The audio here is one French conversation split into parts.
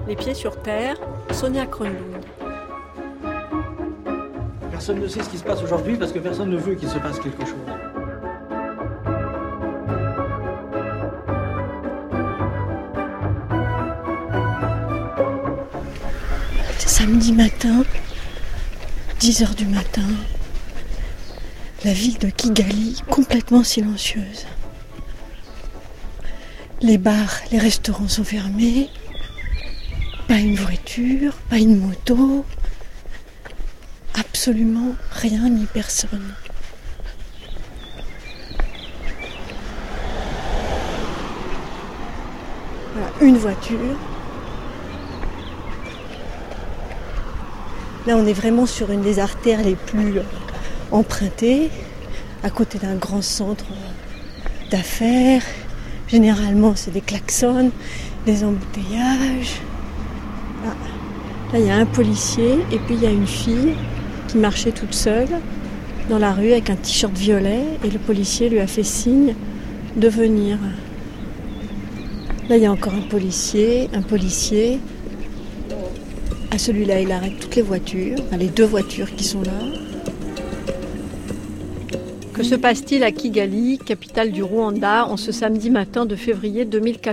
Les pieds sur terre, Sonia Kronlund. Personne ne sait ce qui se passe aujourd'hui parce que personne ne veut qu'il se passe quelque chose. Samedi matin, 10h du matin, la ville de Kigali complètement silencieuse. Les bars, les restaurants sont fermés, pas une voiture, pas une moto, absolument rien ni personne. Voilà, une voiture. Là, on est vraiment sur une des artères les plus empruntées, à côté d'un grand centre d'affaires. Généralement, c'est des klaxons, des embouteillages. Là, il y a un policier et puis il y a une fille qui marchait toute seule dans la rue avec un t-shirt violet et le policier lui a fait signe de venir. Là, il y a encore un policier. À celui-là, il arrête toutes les voitures, les deux voitures qui sont là. Que se passe-t-il à Kigali, capitale du Rwanda, en ce samedi matin de février 2014 ?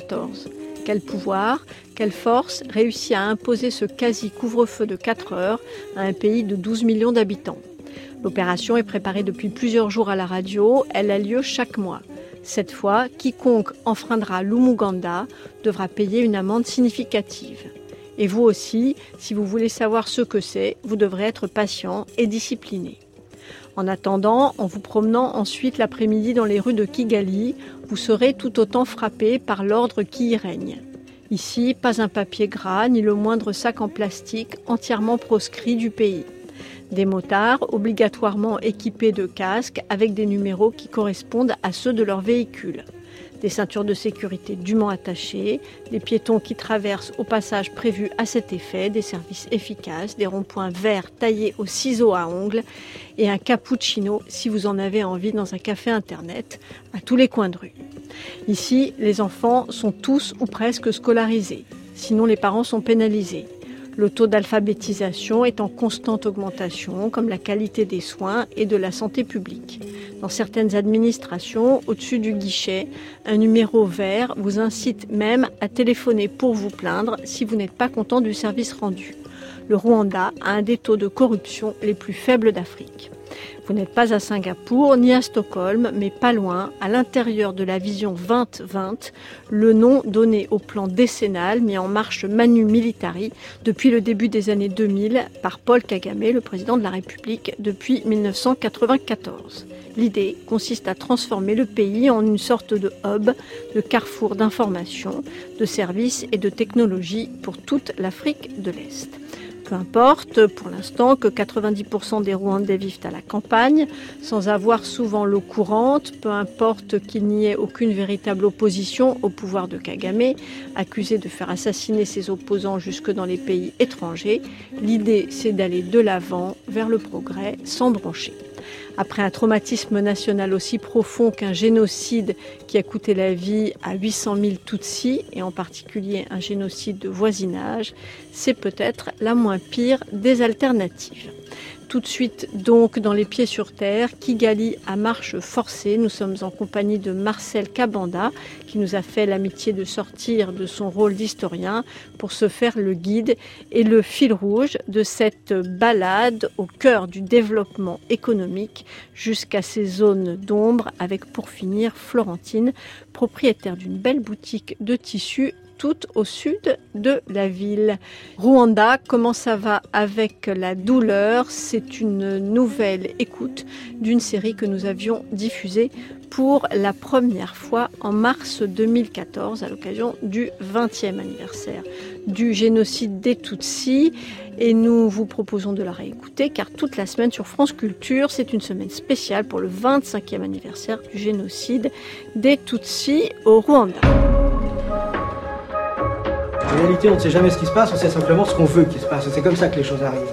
Quel pouvoir, quelle force réussit à imposer ce quasi-couvre-feu de 4 heures à un pays de 12 millions d'habitants ? L'opération est préparée depuis plusieurs jours à la radio, elle a lieu chaque mois. Cette fois, quiconque enfreindra l'Umuganda devra payer une amende significative. Et vous aussi, si vous voulez savoir ce que c'est, vous devrez être patient et discipliné. En attendant, en vous promenant ensuite l'après-midi dans les rues de Kigali, vous serez tout autant frappé par l'ordre qui y règne. Ici, pas un papier gras, ni le moindre sac en plastique entièrement proscrit du pays. Des motards obligatoirement équipés de casques avec des numéros qui correspondent à ceux de leur véhicule. Des ceintures de sécurité dûment attachées, des piétons qui traversent au passage prévu à cet effet, des services efficaces, des ronds-points verts taillés au ciseau à ongles et un cappuccino si vous en avez envie dans un café internet à tous les coins de rue. Ici, les enfants sont tous ou presque scolarisés, sinon les parents sont pénalisés. Le taux d'alphabétisation est en constante augmentation, comme la qualité des soins et de la santé publique. Dans certaines administrations, au-dessus du guichet, un numéro vert vous incite même à téléphoner pour vous plaindre si vous n'êtes pas content du service rendu. Le Rwanda a un des taux de corruption les plus faibles d'Afrique. Vous n'êtes pas à Singapour ni à Stockholm, mais pas loin, à l'intérieur de la vision 2020, le nom donné au plan décennal mis en marche Manu Militari depuis le début des années 2000 par Paul Kagame, le président de la République, depuis 1994. L'idée consiste à transformer le pays en une sorte de hub, de carrefour d'information, de services et de technologies pour toute l'Afrique de l'Est. Peu importe, pour l'instant, que 90% des Rwandais vivent à la campagne, sans avoir souvent l'eau courante, peu importe qu'il n'y ait aucune véritable opposition au pouvoir de Kagame, accusé de faire assassiner ses opposants jusque dans les pays étrangers, l'idée c'est d'aller de l'avant vers le progrès sans broncher. Après un traumatisme national aussi profond qu'un génocide qui a coûté la vie à 800 000 Tutsis, et en particulier un génocide de voisinage, c'est peut-être la moins pire des alternatives. Tout de suite donc dans les pieds sur terre, Kigali à marche forcée. Nous sommes en compagnie de Marcel Kabanda qui nous a fait l'amitié de sortir de son rôle d'historien pour se faire le guide et le fil rouge de cette balade au cœur du développement économique jusqu'à ces zones d'ombre avec pour finir Florentine, propriétaire d'une belle boutique de tissus tout au sud de la ville. Rwanda, comment ça va avec la douleur ? C'est une nouvelle écoute d'une série que nous avions diffusée pour la première fois en mars 2014 à l'occasion du 20e anniversaire du génocide des Tutsis. Et nous vous proposons de la réécouter car toute la semaine sur France Culture, c'est une semaine spéciale pour le 25e anniversaire du génocide des Tutsis au Rwanda. En réalité, on ne sait jamais ce qui se passe, on sait simplement ce qu'on veut qu'il se passe. Et c'est comme ça que les choses arrivent.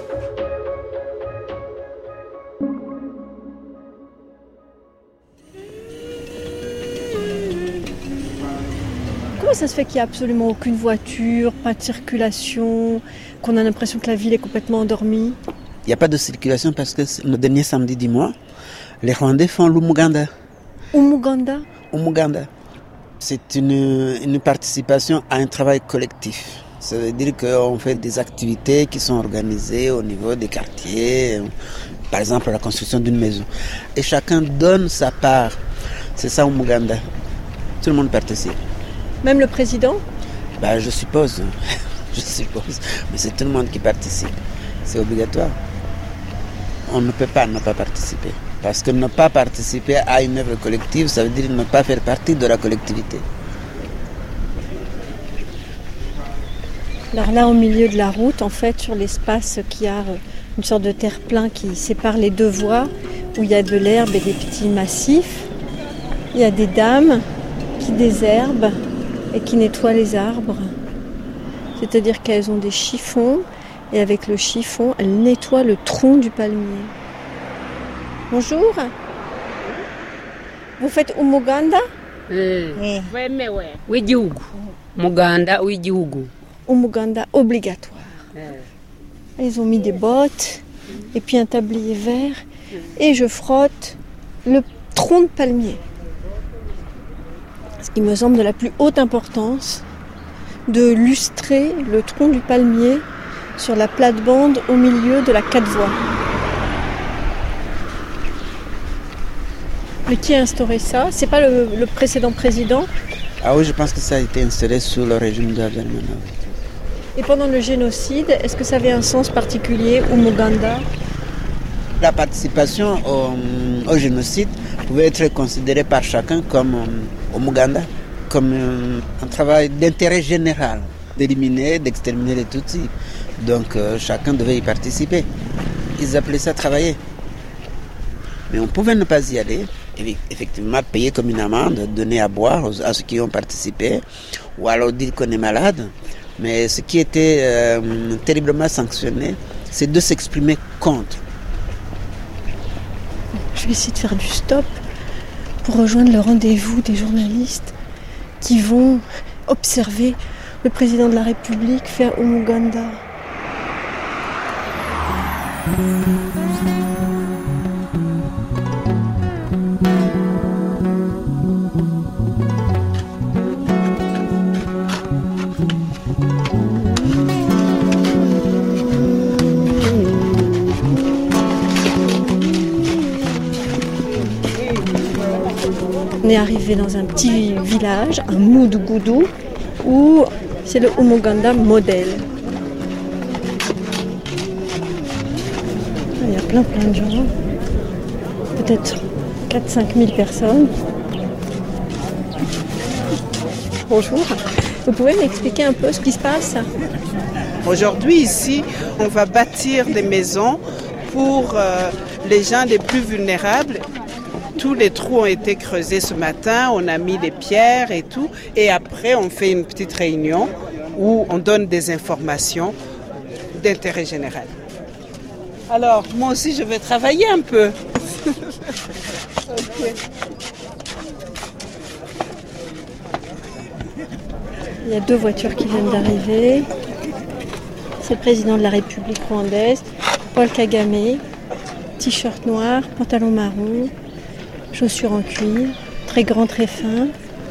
ça se fait qu'il n'y a absolument aucune voiture, pas de circulation, qu'on a l'impression que la ville est complètement endormie? Il n'y a pas de circulation parce que le dernier samedi du mois, les Rwandais font l'Umuganda. Umuganda? Umuganda. C'est une participation à un travail collectif. Ça veut dire qu'on fait des activités qui sont organisées au niveau des quartiers, par exemple la construction d'une maison. Et chacun donne sa part. C'est ça Umuganda. Tout le monde participe. Même le président? Je suppose. Je suppose. Mais c'est tout le monde qui participe. C'est obligatoire. On ne peut pas ne pas participer. Parce que ne pas participer à une œuvre collective, ça veut dire ne pas faire partie de la collectivité. Alors là, au milieu de la route, en fait, sur l'espace qui a une sorte de terre-plein qui sépare les deux voies, où il y a de l'herbe et des petits massifs, il y a des dames qui désherbent et qui nettoient les arbres. C'est-à-dire qu'elles ont des chiffons et avec le chiffon, elles nettoient le tronc du palmier. Bonjour. Vous faites umuganda? W'igihugu. Muganda w'igihugu. Umuganda obligatoire. Ils ont mis des bottes et puis un tablier vert et je frotte le tronc de palmier. Ce qui me semble de la plus haute importance, de lustrer le tronc du palmier sur la plate-bande au milieu de la 4 voies. Mais qui a instauré ça? C'est pas le précédent président? Ah oui, je pense que ça a été instauré sous le régime de Habyarimana. Et pendant le génocide, est-ce que ça avait un sens particulier, Umuganda? La participation au génocide pouvait être considérée par chacun comme Umuganda, comme un travail d'intérêt général, d'éliminer, d'exterminer les Tutsis. Donc chacun devait y participer. Ils appelaient ça travailler. Mais on pouvait ne pas y aller, effectivement payer comme une amende, donner à boire à ceux qui ont participé, ou alors dire qu'on est malade. Mais ce qui était terriblement sanctionné, c'est de s'exprimer contre. Je vais essayer de faire du stop pour rejoindre le rendez-vous des journalistes qui vont observer le président de la République faire Umuganda. On est arrivé dans un petit village, un Moudougoudougou, où c'est le Umuganda modèle. Il y a plein de gens, peut-être 4-5 000 personnes. Bonjour, vous pouvez m'expliquer un peu ce qui se passe? Aujourd'hui ici, on va bâtir des maisons pour les gens les plus vulnérables. Tous les trous ont été creusés ce matin, on a mis les pierres et tout. Et après, on fait une petite réunion où on donne des informations d'intérêt général. Alors, moi aussi, je vais travailler un peu. Okay. Il y a 2 voitures qui viennent d'arriver. C'est le président de la République rwandaise, Paul Kagame, t-shirt noir, pantalon marron, chaussures en cuir, très grand, très fin.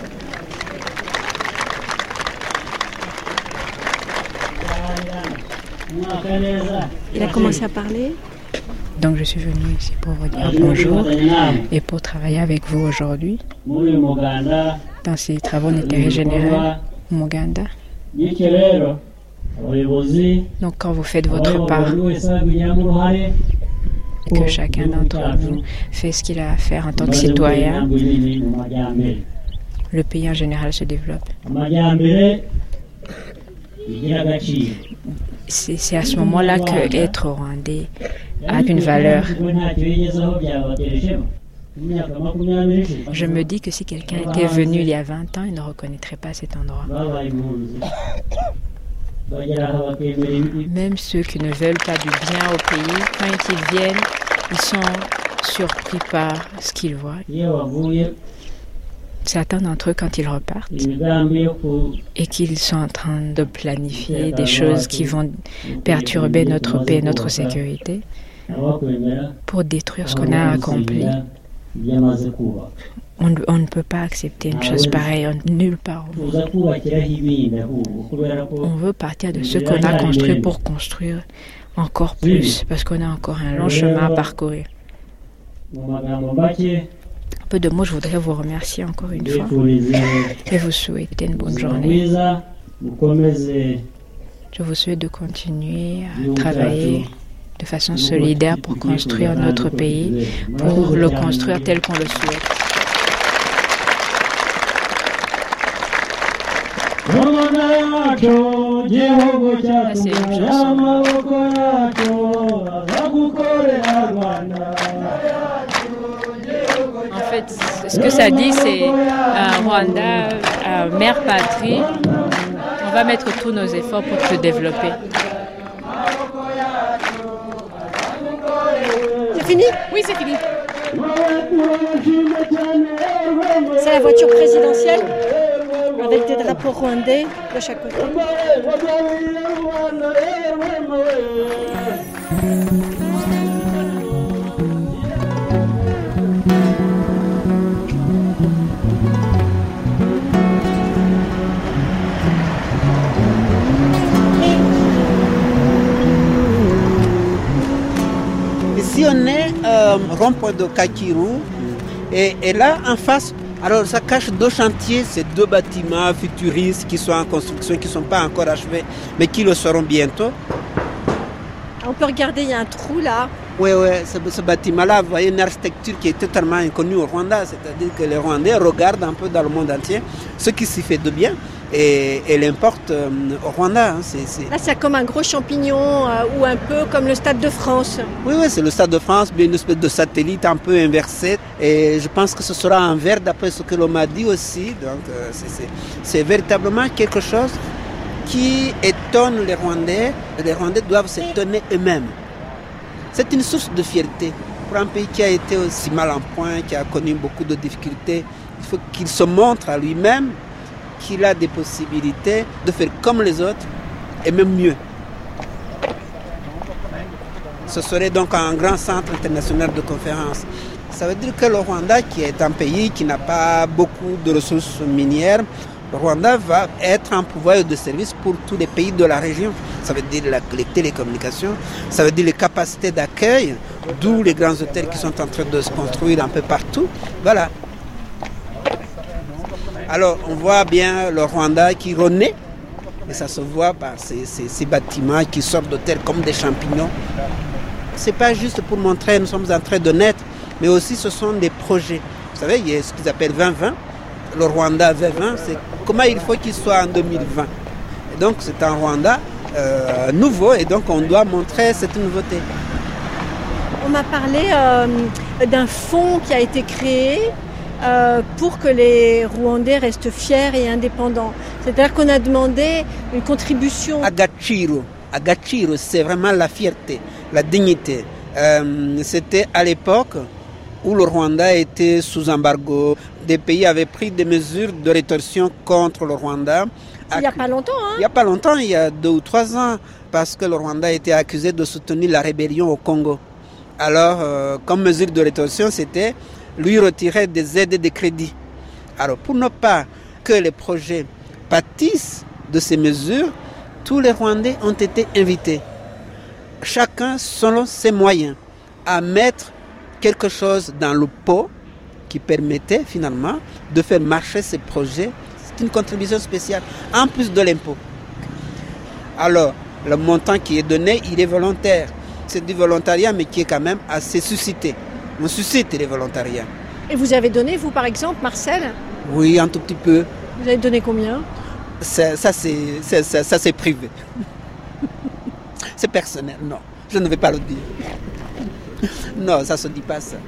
Il a commencé à parler. Donc je suis venue ici pour vous dire bonjour et pour travailler avec vous aujourd'hui dans ces travaux d'intérêt général Umuganda. Donc quand vous faites votre part et que chacun d'entre nous fait ce qu'il a à faire en tant que citoyen, le pays en général se développe. C'est à ce moment-là que être rwandais a une valeur. Je me dis que si quelqu'un était venu il y a 20 ans, il ne reconnaîtrait pas cet endroit. Même ceux qui ne veulent pas du bien au pays, quand ils viennent, ils sont surpris par ce qu'ils voient. certains d'entre eux, quand ils repartent et qu'ils sont en train de planifier des choses qui vont perturber notre paix et notre sécurité pour détruire ce qu'on a accompli, on ne peut pas accepter une chose pareille nulle part au monde. On veut partir de ce qu'on a construit pour construire encore plus, parce qu'on a encore un long chemin à parcourir. Un peu de mots, je voudrais vous remercier encore une fois et vous souhaiter une bonne journée. Je vous souhaite de continuer à travailler de façon solidaire pour construire notre pays, pour le construire tel qu'on le souhaite. Là, c'est une chanson. En fait, ce que ça dit, c'est Rwanda, mère patrie. On va mettre tous nos efforts pour te développer. C'est fini ? Oui, c'est fini. C'est la voiture présidentielle avec des drapeaux rwandais de chaque côté. Ici on est rond-point de Kakirou et là en face, alors ça cache deux chantiers, c'est deux bâtiments futuristes qui sont en construction, qui ne sont pas encore achevés, mais qui le seront bientôt. On peut regarder, il y a un trou là. Oui, ce bâtiment-là, vous voyez une architecture qui est totalement inconnue au Rwanda, c'est-à-dire que les Rwandais regardent un peu dans le monde entier ce qui s'y fait de bien et l'importent au Rwanda. Là, c'est comme un gros champignon ou un peu comme le Stade de France. Oui, c'est le Stade de France, bien une espèce de satellite un peu inversé. Et je pense que ce sera en vert d'après ce que l'on m'a dit aussi. Donc, c'est véritablement quelque chose qui étonne les Rwandais. Les Rwandais doivent s'étonner eux-mêmes. C'est une source de fierté. Pour un pays qui a été aussi mal en point, qui a connu beaucoup de difficultés, il faut qu'il se montre à lui-même qu'il a des possibilités de faire comme les autres et même mieux. Ce serait donc un grand centre international de conférences. Ça veut dire que le Rwanda, qui est un pays qui n'a pas beaucoup de ressources minières, le Rwanda va être un pouvoir de service pour tous les pays de la région. Ça veut dire les télécommunications, ça veut dire les capacités d'accueil, d'où les grands hôtels qui sont en train de se construire un peu partout. Voilà. Alors, on voit bien le Rwanda qui renaît, et ça se voit par ces bâtiments qui sortent de terre comme des champignons. Ce n'est pas juste pour montrer nous sommes en train de naître, mais aussi ce sont des projets. Vous savez, il y a ce qu'ils appellent 2020, le Rwanda 2020, c'est comment il faut qu'il soit en 2020. Et donc, c'est un Rwanda nouveau, et donc on doit montrer cette nouveauté. On m'a parlé d'un fonds qui a été créé pour que les Rwandais restent fiers et indépendants. C'est-à-dire qu'on a demandé une contribution. Agaciro, c'est vraiment la fierté, la dignité. C'était à l'époque où le Rwanda était sous embargo. Des pays avaient pris des mesures de rétorsion contre le Rwanda. Il n'y a pas longtemps, hein ? Il n'y a pas longtemps, il y a 2 ou 3 ans, parce que le Rwanda a été accusé de soutenir la rébellion au Congo. Alors, comme mesure de rétorsion, c'était lui retirer des aides et des crédits. Alors, pour ne pas que les projets pâtissent de ces mesures, tous les Rwandais ont été invités, chacun selon ses moyens, à mettre quelque chose dans le pot qui permettait finalement de faire marcher ces projets. C'est une contribution spéciale, en plus de l'impôt. Alors, le montant qui est donné, il est volontaire. C'est du volontariat, mais qui est quand même assez suscité. On suscite les volontariats. Et vous avez donné, vous par exemple, Marcel ? Oui, un tout petit peu. Vous avez donné combien ? Ça c'est privé. C'est personnel, non. Je ne vais pas le dire. Non, ça ne se dit pas ça.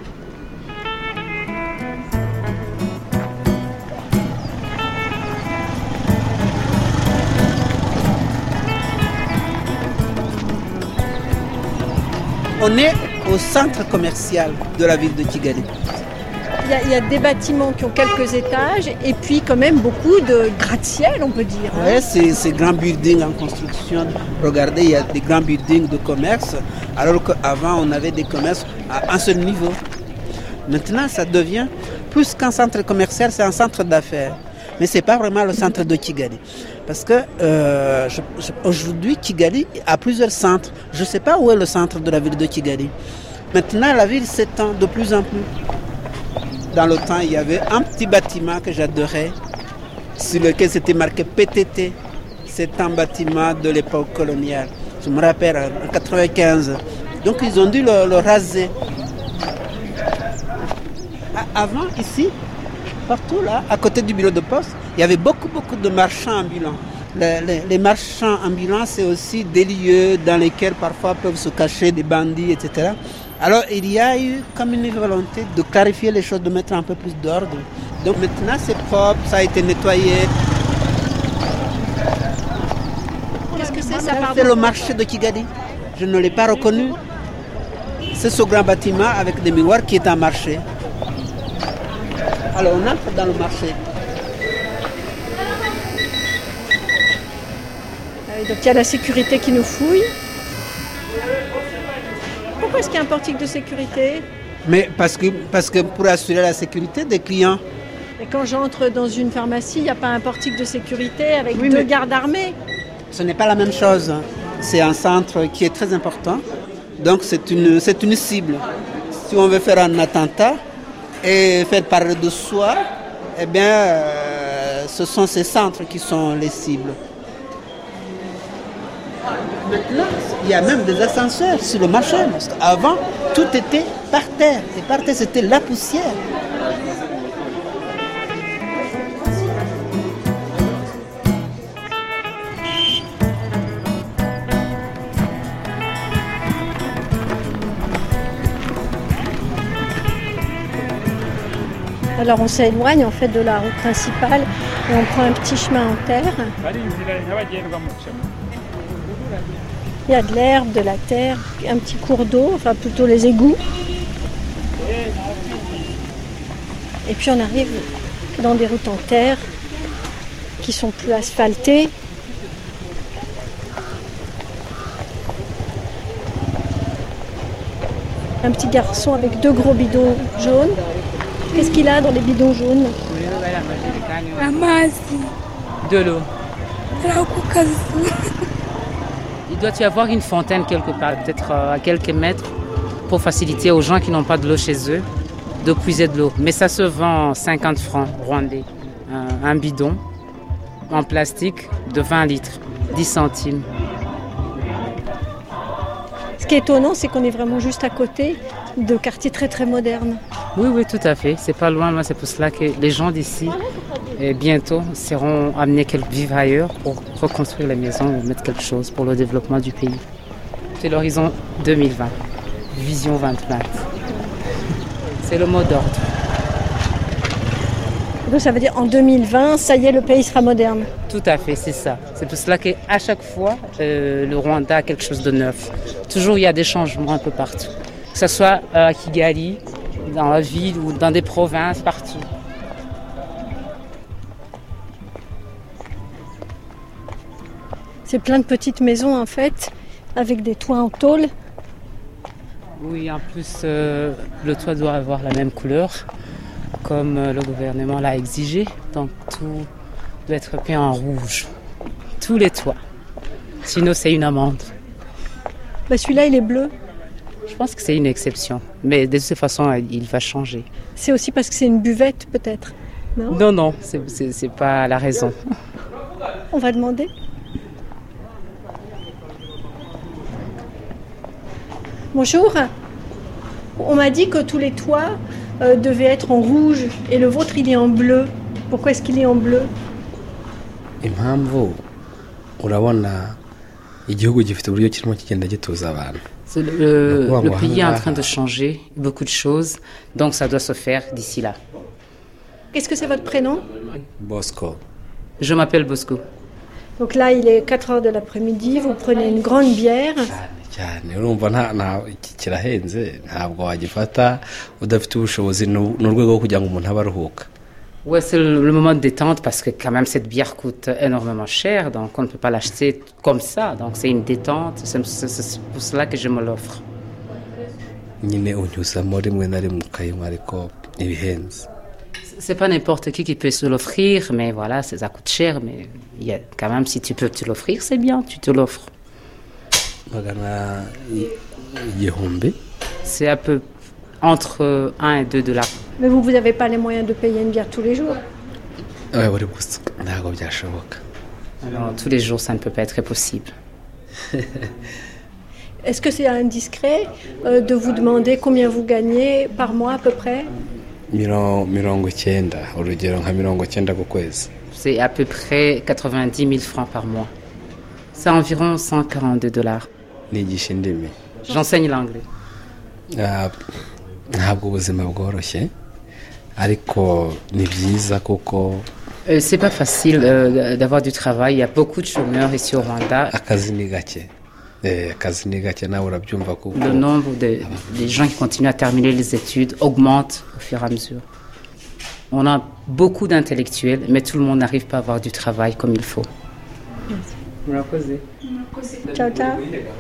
On est au centre commercial de la ville de Kigali. Il y a des bâtiments qui ont quelques étages et puis quand même beaucoup de gratte-ciel, on peut dire. Oui, ces grands buildings en construction. Regardez, il y a des grands buildings de commerce, alors qu'avant, on avait des commerces à un seul niveau. Maintenant, ça devient plus qu'un centre commercial, c'est un centre d'affaires. Mais ce n'est pas vraiment le centre de Kigali. Parce que aujourd'hui, Kigali a plusieurs centres. Je ne sais pas où est le centre de la ville de Kigali. Maintenant, la ville s'étend de plus en plus. Dans le temps, il y avait un petit bâtiment que j'adorais, sur lequel c'était marqué PTT. C'est un bâtiment de l'époque coloniale. Je me rappelle, en 1995. Donc, ils ont dû le raser. Avant, ici, partout là, à côté du bureau de poste, il y avait beaucoup de marchands ambulants. Les marchands ambulants, c'est aussi des lieux dans lesquels parfois peuvent se cacher des bandits, etc. Alors il y a eu comme une volonté de clarifier les choses, de mettre un peu plus d'ordre. Donc maintenant c'est propre, ça a été nettoyé. Qu'est-ce que c'est ça, pardon ? C'est le marché de Kigali. Je ne l'ai pas reconnu. C'est ce grand bâtiment avec des miroirs qui est un marché. Alors on entre dans le marché. Donc il y a la sécurité qui nous fouille. Pourquoi est-ce qu'il y a un portique de sécurité ? Mais parce que pour assurer la sécurité des clients. Et quand j'entre dans une pharmacie, il n'y a pas un portique de sécurité avec deux gardes armés ? Ce n'est pas la même chose. C'est un centre qui est très important. Donc c'est une cible. Si on veut faire un attentat et faire parler de soi, eh bien, ce sont ces centres qui sont les cibles. Maintenant, il y a même des ascenseurs sur le marché. Parce qu'avant, tout était par terre. Et par terre, c'était la poussière. Alors on s'éloigne en fait de la route principale et on prend un petit chemin en terre. Il y a de l'herbe, de la terre, un petit cours d'eau, enfin plutôt les égouts. Et puis on arrive dans des routes en terre qui sont plus asphaltées. Un petit garçon avec 2 gros bidons jaunes. Qu'est-ce qu'il a dans les bidons jaunes ? De l'eau. Il doit y avoir une fontaine quelque part, peut-être à quelques mètres, pour faciliter aux gens qui n'ont pas de l'eau chez eux de puiser de l'eau. Mais ça se vend 50 francs rwandais, un bidon en plastique de 20 litres, 10 centimes. Ce qui est étonnant, c'est qu'on est vraiment juste à côté de quartiers très très modernes. Oui, tout à fait. C'est pas loin, c'est pour cela que les gens d'ici, bientôt, seront amenés vivre ailleurs pour reconstruire les maisons ou mettre quelque chose pour le développement du pays. C'est l'horizon 2020, Vision 2020. C'est le mot d'ordre. Donc ça veut dire en 2020, ça y est, le pays sera moderne. Tout à fait, c'est ça. C'est pour cela qu'à chaque fois, le Rwanda a quelque chose de neuf. Toujours, il y a des changements un peu partout. Que ce soit à Kigali, dans la ville ou dans des provinces, partout. C'est plein de petites maisons en fait, avec des toits en tôle. Oui, en plus, le toit doit avoir la même couleur, comme le gouvernement l'a exigé. Donc tout doit être peint en rouge. Tous les toits. Sinon, c'est une amende. Celui-là, il est bleu. Je pense que c'est une exception. Mais de toute façon, il va changer. C'est aussi parce que c'est une buvette, peut-être ? Non, c'est pas la raison. On va demander. Bonjour. On m'a dit que tous les toits devaient être en rouge et le vôtre, il est en bleu. Pourquoi est-ce qu'il est en bleu ? Le pays est en train de changer, beaucoup de choses, donc ça doit se faire d'ici là. Qu'est-ce que c'est votre prénom ? Bosco. Je m'appelle Bosco. Donc là, il est 4h de l'après-midi, vous prenez une grande bière cyane urumva iki kirahenze ntabwo wagifata udafite ubushobozi n'urwego rwo kugira ngo umuntu abe aruhuka. Ouais, c'est le moment de détente parce que quand même cette bière coûte énormément cher, donc on ne peut pas l'acheter comme ça. Donc c'est une détente, c'est pour cela que je me l'offre. nyine unyuzamo rimwe na rimwe ukayinywa ariko ibihenze. C'est pas n'importe qui peut se l'offrir, mais voilà, ça coûte cher, mais il y a quand même, si tu peux te l'offrir, c'est bien, tu te l'offres. magana igihumbi. C'est un peu entre 1 et 2 dollars. Mais vous n'avez pas les moyens de payer une bière tous les jours? buri gusa ntabwo byashoboka. Alors, tous les jours, ça ne peut pas être possible. Est-ce que c'est indiscret de vous demander combien vous gagnez par mois à peu près? 90, urugero nka 90 ku kwezi. C'est à peu près 90 000 francs par mois. C'est environ 142 dollars. nigisha indimi. J'enseigne l'anglais. ntabwo ubuzima bworoshye ariko ni byiza kuko c'est pas facile d'avoir du travail. Il y a beaucoup de chômeurs ici au Rwanda. akazi ni gake. akazi ni gake nawe urabyumva kuko Le nombre des gens qui continuent à terminer les études augmente au fur et à mesure. On a beaucoup d'intellectuels, mais tout le monde n'arrive pas à avoir du travail comme il faut. Merci. Ciao, ciao.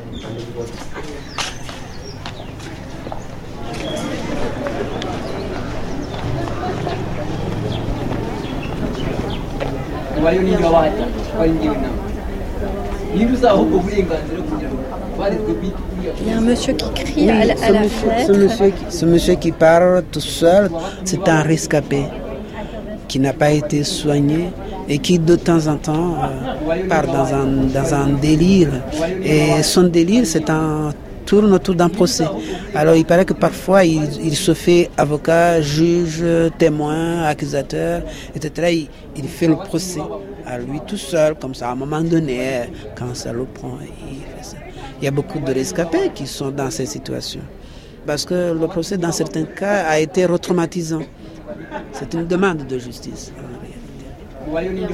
Il y a un monsieur qui crie à la fenêtre. Ce monsieur qui parle tout seul, c'est un rescapé qui n'a pas été soigné et qui de temps en temps part dans un délire. Et son délire, tourne autour d'un procès. Alors il paraît que parfois il se fait avocat, juge, témoin, accusateur, etc. Il fait le procès à lui tout seul, comme ça, à un moment donné, quand ça le prend, il fait ça. Il y a beaucoup de rescapés qui sont dans ces situations. Parce que le procès, dans certains cas, a été retraumatisant. C'est une demande de justice, en réalité.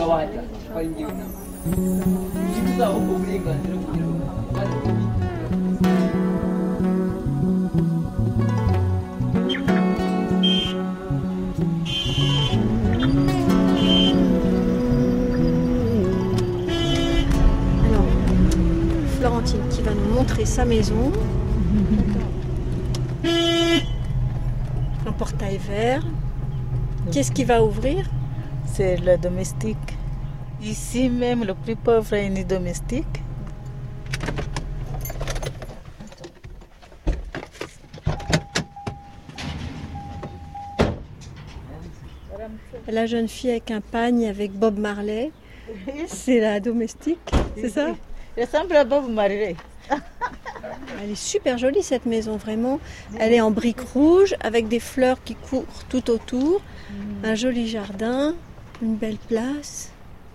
Florentine qui va nous montrer sa maison. Un portail vert. Qu'est-ce qui va ouvrir? C'est le domestique. Ici même, le plus pauvre est une domestique. La jeune fille avec un pagne avec Bob Marley, c'est la domestique, c'est ça? Elle ressemble à Bob Marley. Elle est super jolie cette maison, vraiment. Elle est en briques rouges avec des fleurs qui courent tout autour. Un joli jardin, une belle place.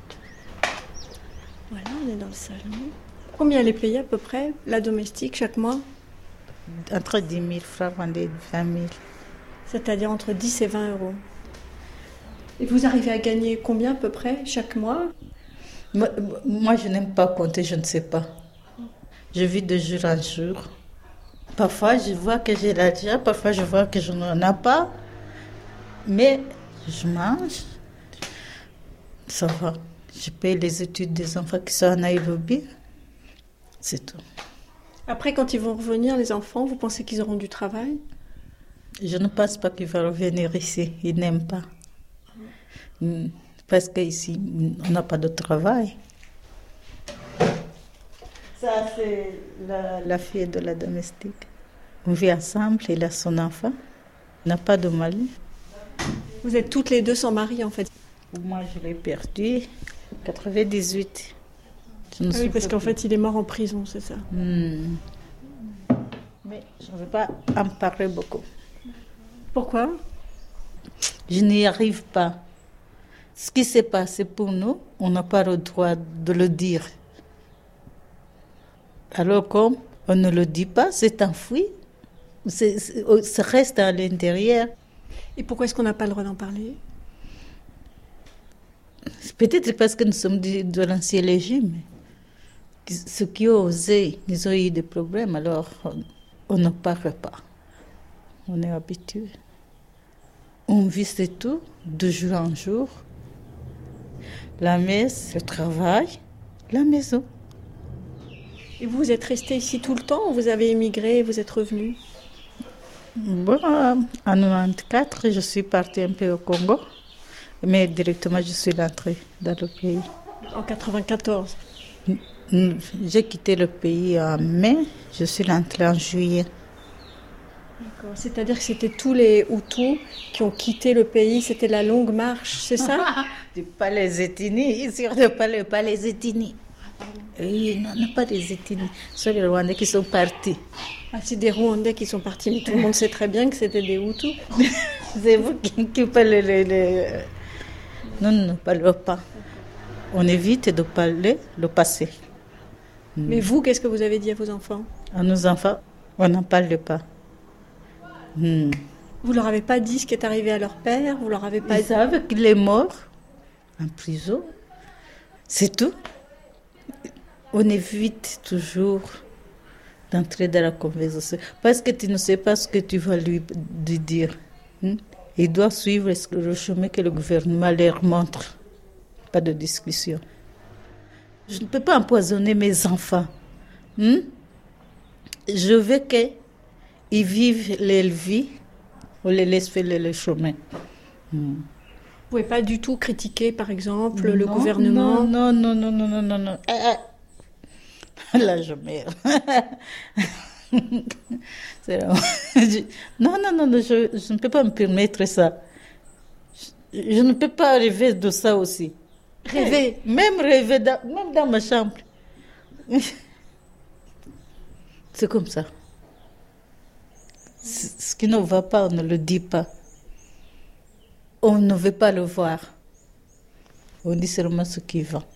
Voilà, on est dans le salon. Combien elle est payée à peu près, la domestique, chaque mois? Entre 10 000 francs et 20 000. C'est-à-dire entre 10 et 20 euros. Et vous arrivez à gagner combien à peu près chaque mois? Moi, je n'aime pas compter, je ne sais pas. Je vis de jour en jour. Parfois, je vois que j'ai l'argent, parfois, je vois que je n'en ai pas. Mais je mange. Ça va. Je paye les études des enfants qui sont en Nairobi. C'est tout. Après, quand ils vont revenir, les enfants, vous pensez qu'ils auront du travail? Je ne pense pas qu'ils vont revenir ici. Ils n'aiment pas. Parce qu'ici, on n'a pas de travail. Ça, c'est la fille de la domestique. On vit ensemble, il a son enfant. Il n'a pas de mari. Vous êtes toutes les deux sans mari, en fait? Moi, je l'ai perdu en 98. Oui, parce qu'en fait, il est mort en prison, c'est ça? Mais je ne veux pas en parler beaucoup. Pourquoi? Je n'y arrive pas. Ce qui s'est passé pour nous, on n'a pas le droit de le dire. Alors comme on ne le dit pas, c'est enfoui. Ça reste à l'intérieur. Et pourquoi est-ce qu'on n'a pas le droit d'en parler? Peut-être parce que nous sommes de l'ancien régime. ceux qui ont osé, ils ont eu des problèmes, alors on ne parle pas. On est habitué. On vit c'est tout, de jour en jour. La messe, le travail, la maison. Et vous êtes resté ici tout le temps ou vous avez émigré et vous êtes revenu? Bon, en 1994, je suis partie un peu au Congo, mais directement je suis rentrée dans le pays. En 1994? J'ai quitté le pays en mai, je suis rentrée en juillet. D'accord. C'est-à-dire que c'était tous les Hutus qui ont quitté le pays, c'était la longue marche, c'est ça? Pas les ethnies, ici on ne parle pas les ethnies. Oui, non, pas des ethnies, ce sont les Rwandais qui sont partis. Ah, c'est des Rwandais qui sont partis, mais tout le monde sait très bien que c'était des Hutus. C'est vous qui parlez Non, ne parlons pas. On évite de parler le passé. Mais vous, qu'est-ce que vous avez dit à vos enfants? À nos enfants, on n'en parle pas. Vous leur avez pas dit ce qui est arrivé à leur père? Vous leur avez pas Ils savent qu'il est mort en prison. C'est tout. On évite toujours d'entrer dans la conversation parce que tu ne sais pas ce que tu vas lui dire. Il doit suivre le chemin que le gouvernement leur montre. Pas de discussion. Je ne peux pas empoisonner mes enfants. Je veux qu'ils vivent leur vie, on les laisse faire le chemin. Vous ne pouvez pas du tout critiquer, par exemple, le gouvernement? Non. Là, je meurs. Non, je ne peux pas me permettre ça. Je ne peux pas rêver de ça aussi. Rêver? Même rêver, même dans ma chambre. C'est comme ça. Ce qui ne va pas, on ne le dit pas. On ne veut pas le voir. On dit seulement ce qui va.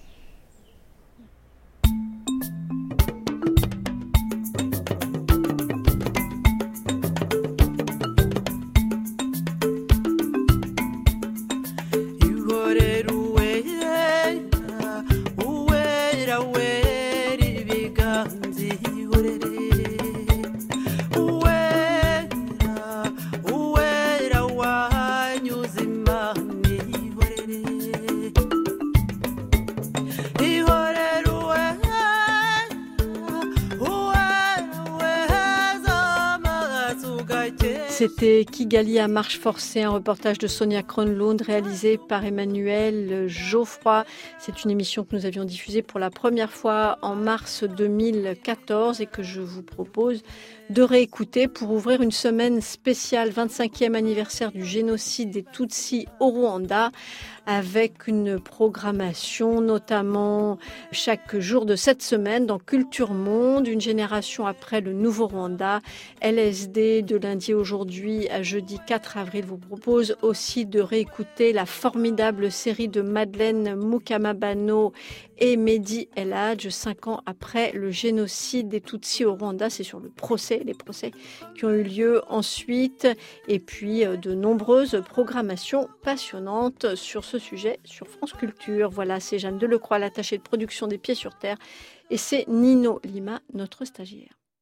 C'était Kigali à marche forcée, un reportage de Sonia Kronlund réalisé par Emmanuel Geoffroy. C'est une émission que nous avions diffusée pour la première fois en mars 2014 et que je vous propose de réécouter pour ouvrir une semaine spéciale 25e anniversaire du génocide des Tutsis au Rwanda avec une programmation notamment chaque jour de cette semaine dans Culture Monde, une génération après le nouveau Rwanda, LSD de lundi aujourd'hui à jeudi 4 avril vous propose aussi de réécouter la formidable série de Madeleine Mukamabano et Mehdi El Hadj, 5 ans après le génocide des Tutsis au Rwanda. C'est sur les procès qui ont eu lieu ensuite, et puis de nombreuses programmations passionnantes sur ce sujet sur France Culture. Voilà, c'est Jeanne Delecroix, l'attachée de production des Pieds sur Terre, et c'est Nino Lima, notre stagiaire.